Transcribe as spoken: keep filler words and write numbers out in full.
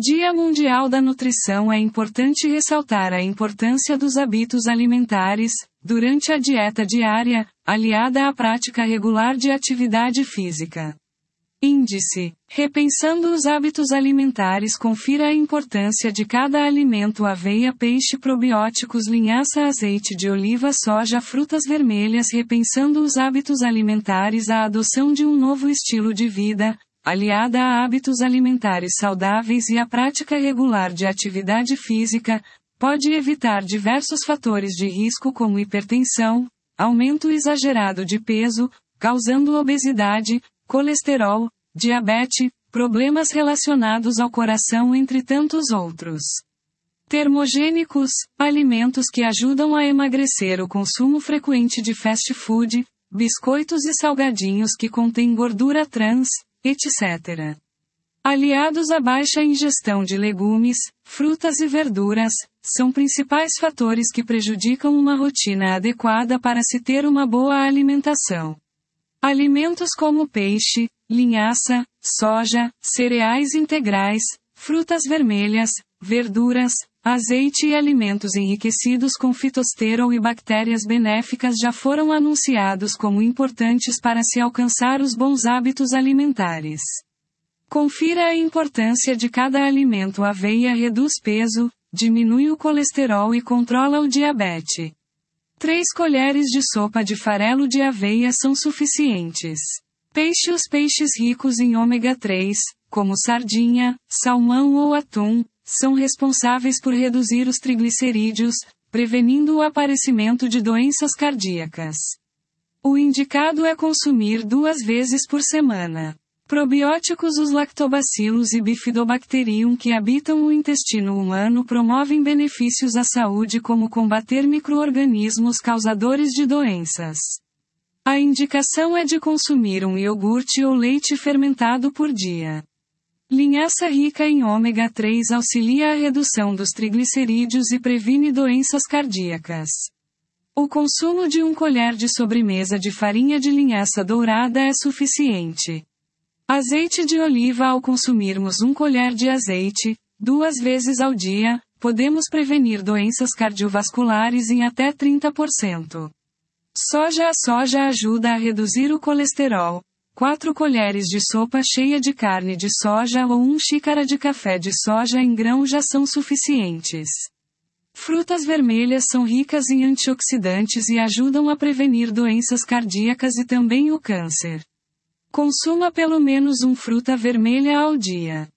Dia Mundial da Nutrição, é importante ressaltar a importância dos hábitos alimentares, durante a dieta diária, aliada à prática regular de atividade física. Índice: repensando os hábitos alimentares, confira a importância de cada alimento: aveia, peixe, probióticos, linhaça, azeite de oliva, soja, frutas vermelhas. Repensando os hábitos alimentares, a adoção de um novo estilo de vida, aliada a hábitos alimentares saudáveis e a prática regular de atividade física, pode evitar diversos fatores de risco como hipertensão, aumento exagerado de peso, causando obesidade, colesterol, diabetes, problemas relacionados ao coração, entre tantos outros. Termogênicos: alimentos que ajudam a emagrecer. O consumo frequente de fast food, biscoitos e salgadinhos que contêm gordura trans, etcétera, aliados à baixa ingestão de legumes, frutas e verduras, são principais fatores que prejudicam uma rotina adequada para se ter uma boa alimentação. Alimentos como peixe, linhaça, soja, cereais integrais, frutas vermelhas, verduras, azeite e alimentos enriquecidos com fitosterol e bactérias benéficas já foram anunciados como importantes para se alcançar os bons hábitos alimentares. Confira a importância de cada alimento. Aveia reduz peso, diminui o colesterol e controla o diabetes. três colheres de sopa de farelo de aveia são suficientes. Peixe: os peixes ricos em ômega três, como sardinha, salmão ou atum, são responsáveis por reduzir os triglicerídeos, prevenindo o aparecimento de doenças cardíacas. O indicado é consumir duas vezes por semana. Probióticos: os lactobacilos e bifidobacterium que habitam o intestino humano promovem benefícios à saúde, como combater micro-organismos causadores de doenças. A indicação é de consumir um iogurte ou leite fermentado por dia. Linhaça rica em ômega três auxilia a redução dos triglicerídeos e previne doenças cardíacas. O consumo de um colher de sobremesa de farinha de linhaça dourada é suficiente. Azeite de oliva: ao consumirmos um colher de azeite, duas vezes ao dia, podemos prevenir doenças cardiovasculares em até trinta por cento. Soja: a soja ajuda a reduzir o colesterol. quatro colheres de sopa cheia de carne de soja ou uma xícara de café de soja em grão já são suficientes. Frutas vermelhas são ricas em antioxidantes e ajudam a prevenir doenças cardíacas e também o câncer. Consuma pelo menos uma fruta vermelha ao dia.